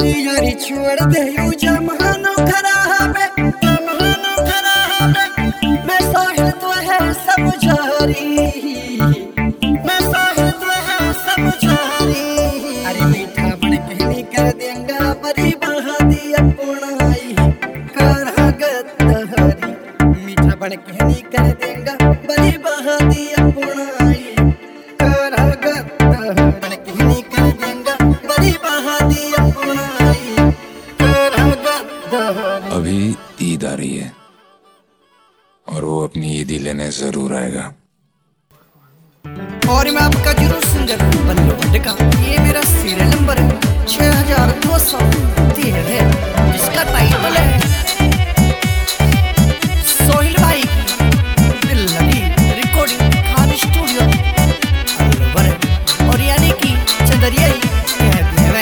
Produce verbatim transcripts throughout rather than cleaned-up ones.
यारी छोड़ दे यू जमानो खराब है, जमानो खराब है। मैं साहिल तो है सब जारी, मैं साहिल तो है सब जारी। अरे मीठा बन के नहीं कर देंगा बड़ी बहादी अपनाई करागत हरी। मीठा बन के नहीं कर देंगा बड़ी बहादी अपनाई करागत हरी। बन के नहीं कर देंगा बड़ी बहादी अपनाई करागत हरी। अभी ईद आ रही है और वो अपनी ईदी लेने जरूर आएगा। और मैं आपका जरूर सिंगर बल्लू भट्ट का ये मेरा सीरियल नंबर छह हजार दो सौ तीन है, जिसका टाइटल है सोहिल भाई दिल्ली रिकॉर्डिंग खान स्टूडियो अलवर, और यानी कि चंदरिया ही कहते हैं।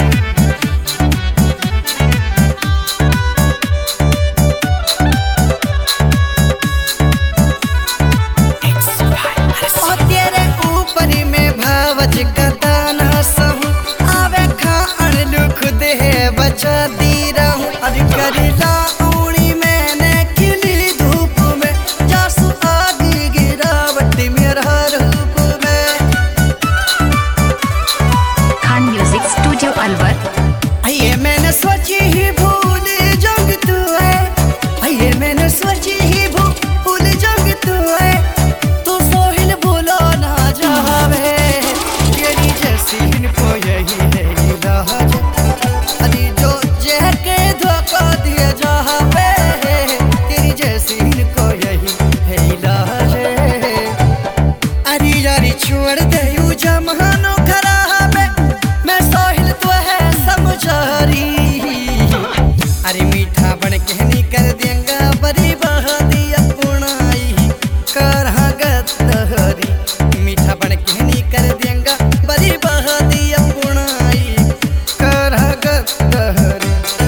का दाना सहू आवे खान लुख दे बचा दी रहूं। अरे करेला उड़ी मैंने खिली धूप में जासू आगी गिरावट मेरा रूप में। Khan music studio Alwar. आइए मैंने सोची ही भूल जंग तू है, आइए मैंने सोची ही भूल जंग तू है। तू सोहिल भूलो ना जावे इनको यही है इलाज। अरे जो जह के धोखा दिया जहाँ पे तेरी जैसी इनको यही है इलाज। अरे यारी छोड़ दे यू जमानो खराब है, मैं सोहिल तो है समझारी। अरे मीठा बन के नहीं कर देंगा बड़ी बहादी अपनाई करागत हरी। मीठा बन के नहीं कर देंगा बड़ी बहादी अपनाई करागत हरी।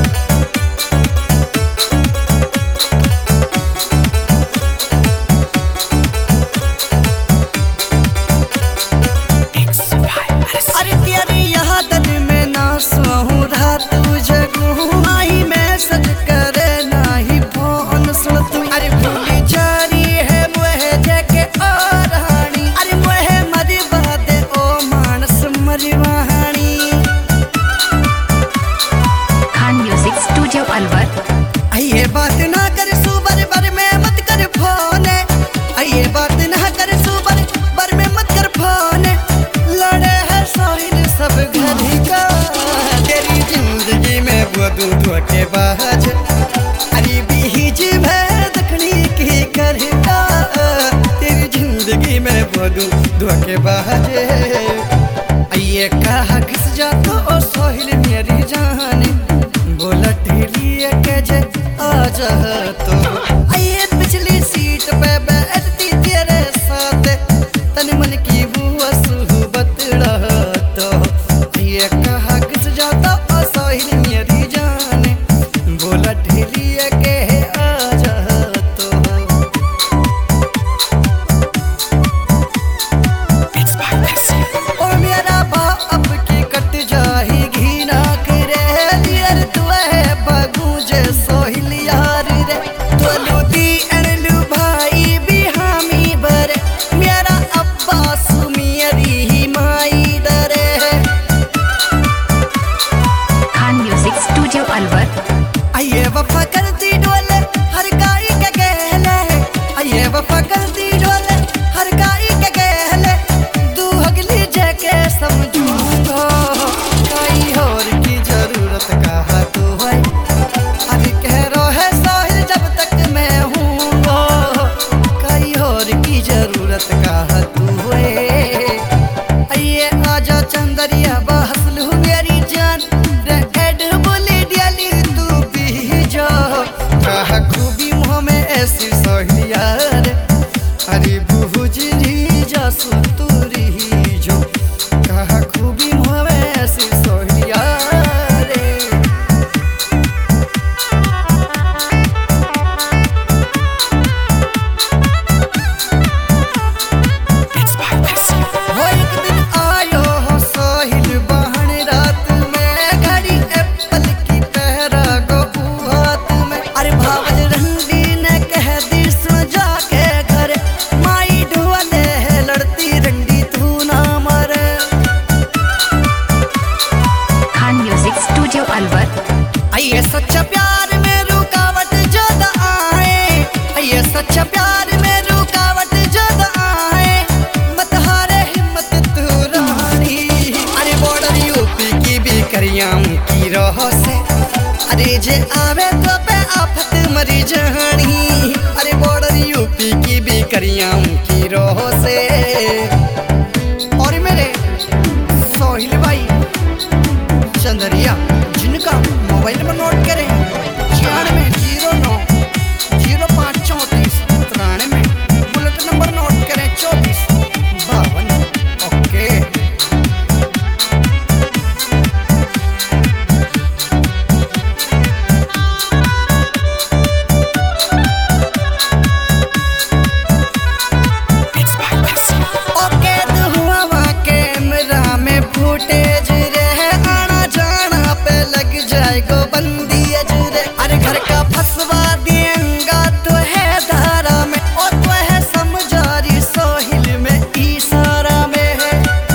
अरे तेरी यहाँ दल में ना सोहूं रात जगूं आई मैं सज करे नाही फोन सुन तू। अरे भूली जारी है मुहे जके और हानी। अरे मुहे मरी बादे ओ मानस मरी वहानी। Khan music studio Alwar. आइए बात ना कर सुबर बर में मत कर फोन, आइए बात ना कर सुबर बर में मत कर फोन। लड़े है सोहिल सब घड़ी का तेरी जिंदगी में वो दूध के बाज। अरे बीज में दखनी की करता तेरी जिंदगी में वो दूध के बाज। आइए कहा घिस जा तो सोहिल मेरी जान बोला ढेलिए के जे आ जा तो। आइए पिछली सीट पे बैठती तेरे साथ तन मन की वो सुहबत रहा तो। ये कहा किस जाता सोहिल मेरी जान बोला ढेलिए के आ जा तो। और मेरा बाप की कट जाएगी ना करे लियर तू है बगूजे सोहिल यार रे। तो लूटी अरलू भाई भी हामी बरे मेरा अब्बा सुमियरी ही माई डरे। Khan music studio Alwar. आइए वफा कर दी डोले हर गाई के गहले, आइए वफा कर दी डोले हर गाई के गहले। तू अगली जगह समझूंगा कई और की जरूरत कहा तू है। अभी कह रो है सोहिल जब तक मैं हूँ कई और की जरूरत कहा तू है। आइए आजा चंदरिया बहसलू मेरी जान रे एड बोली डियाली तू भी जो सच्चा प्यार में रुकावट ज्यादा आए, ये सच्चा प्यार में रुकावट ज्यादा आए, मत हारे हिम्मत तू रानी। अरे बॉर्डर यूपी की भी करियाम की रहो से, अरे जे आवे तो पे आफत मरी जानी। अरे बॉर्डर यूपी की भी करियाम की रहो से। और मेरे सोहिल भाई चंदरिया जिनका मोबाइल नंबर नोट करें छियानवे जीरो नौ जीरो पाँच चौंतीस तिरानवे, बुलेट नंबर नोट करें चौबीस बावन। ओके ओके दुआ कैमरा में फुटेज रे, आना जाना पे लग जाएगा बंदी अजरे। अरे घर का फसवा देंगा तो है धारा में, और तो है समझारी सोहिल में इशारा में है।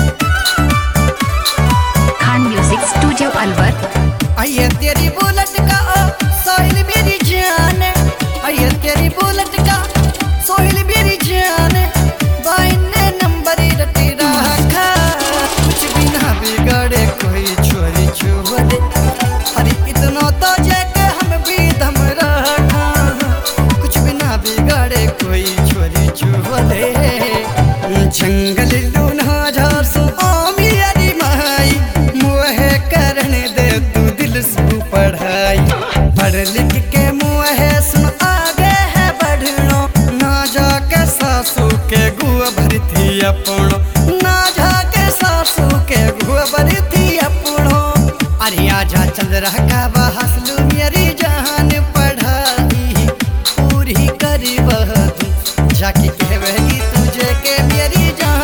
Khan music studio Alwar. आइए तेरी बुलेट का ओ सोहिल मेरी जान, आइए तेरी बुलेट का सोहिल मेरी जान। भाई ने नंबर रटी रखा, कुछ भी ना बिगड़े कोई चोरी चोरे। अरे इतना तो जैके हम भी दम रखा, कुछ भी ना बिगड़े कोई चोरी चोरे। जंगल लूना झार सो ओ मेरी माई, मुँह करने दे तू दिल से पढ़ाई। पढ़ लिख के मुँह सुन आगे है बढ़नो, ना जाके सासू के गुआ भरी थी अपनो, ना जाके सासू के गुआ भरी थी अपनो। अरे आजा चल रहा का बहसलू मेरी जान, पढ़ाई पूरी करी वह तू, जाके कहवेगी तुझे के मेरी जान।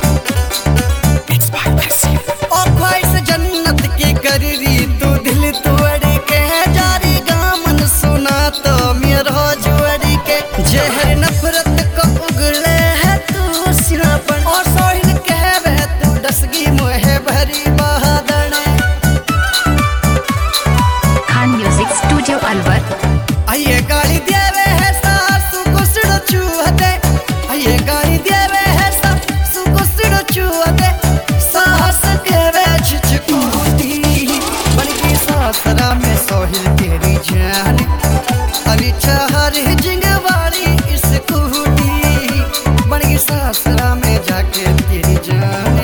ओ ख्वाहिश जन्नत की कर रही तू दिल तोड़ के, जारी गामन सुना तो मेरा जोड़ी के। जहर नफरत को उगले है तू सिरापन, और सोहिल कहवे तू डसगी मोहे भरी बहादन। Khan music studio Alwar. आइए गाली देवे है सासू को सिड़ो चूहते, आइए गाली देवे है सासू को सिड़ो चूहते। सास कहवे झिझकूती बड़की सासरा में सोहिल तेरी जान। अरे चाहर जिंगवाड़ी इस कूटी, बड़की सासरा में जाके तेरी जाने।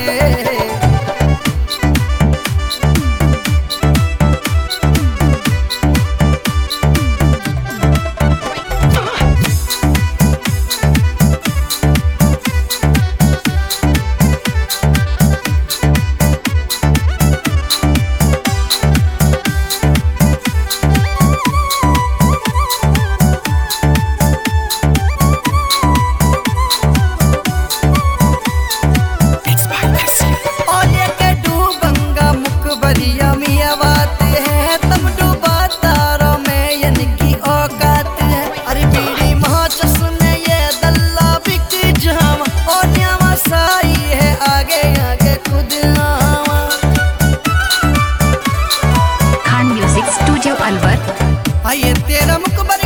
और ये के डूबंगा मुखबरिया मिया बात है, तब डूबा तारों में यानी औकात है। अरे बीड़ी माच सुने ये दल्ला बिक जावा, और न्यावा साई है आगे आगे खुद आवा। Khan music studio Alwar. आइए तेरा मुखबरी